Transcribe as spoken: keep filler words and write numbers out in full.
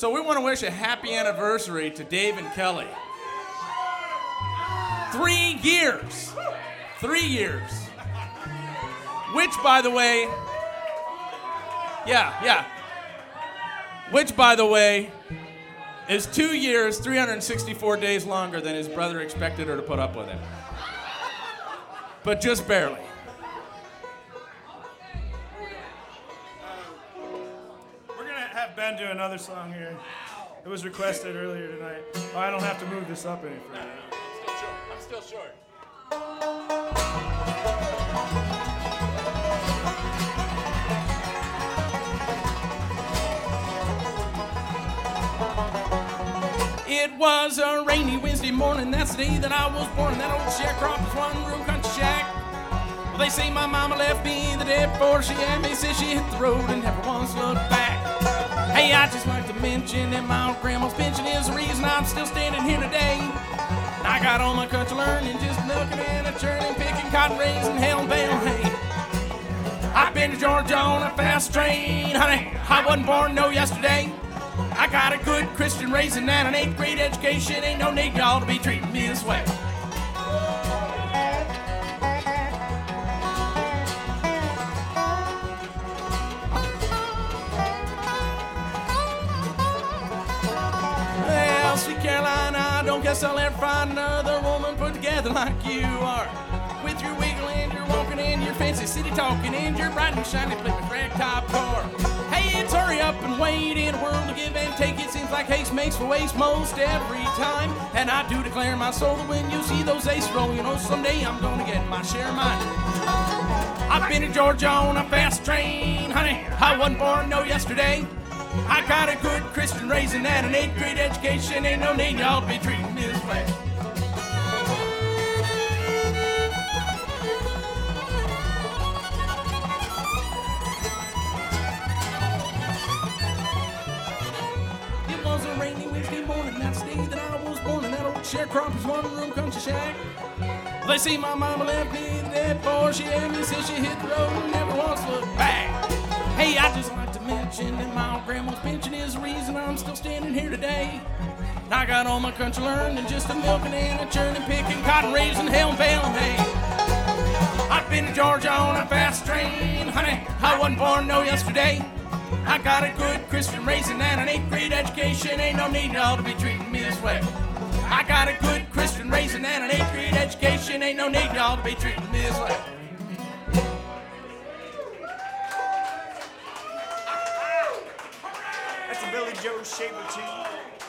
So we want to wish a happy anniversary to Dave and Kelly. Three years. Three years. Which, by the way, yeah, yeah. Which, by the way, is two years, three hundred sixty-four days longer than his brother expected her to put up with him. But just barely. We're going to have Ben do another song here. It was requested earlier tonight. Oh, I don't have to move this up any further. I'm still short. It was a rainy Wednesday morning, that's the day that I was born in that old sharecropper's one-room country shack. Well, they say my mama left me the day before she had me, said she hit the road and never once looked back. Hey, I just like to mention that my old grandma's pension is the reason I'm still standing here today. I got all my country learning, just milking and a churning, picking cotton, raising hell and bale hay. I've been to Georgia on a fast train, honey, I wasn't born no yesterday. I got a good Christian raising and an eighth grade education. Ain't no need y'all to be treating me this way. Well, sweet Caroline, I don't guess I'll ever find another woman put together like you are. With your wiggle and your walking and your fancy city talking and your bright and shiny flipping ragtop car. Hey, it's hurry up and wait in a world to give and take. It seems like haste makes for waste most every time. And I do declare my soul that when you see those aces roll, you know someday I'm gonna get my share of mine. I've been to Georgia on a fast train, honey, I wasn't born no yesterday. I got a good Christian raising and an eighth grade education. Ain't no need y'all to be treating me this way. Sharecropper's one-room country shack. They say my mama left me the day before she had me, said she hit the road and never once looked back. Hey, I just like to mention that my old grandma's pension is the reason I'm still standing here today. I got all my country learned and just a milking and a churning, picking cotton, raising hell and baling hay. I've been to Georgia on a fast train, honey, I wasn't born no yesterday. I got a good Christian raising and an eighth grade education. Ain't no need y'all to be treating me this way. I got a good Christian raising and an eighth grade education. Ain't no need y'all to be treating me this way. That's a Billy Joe Shaver tune.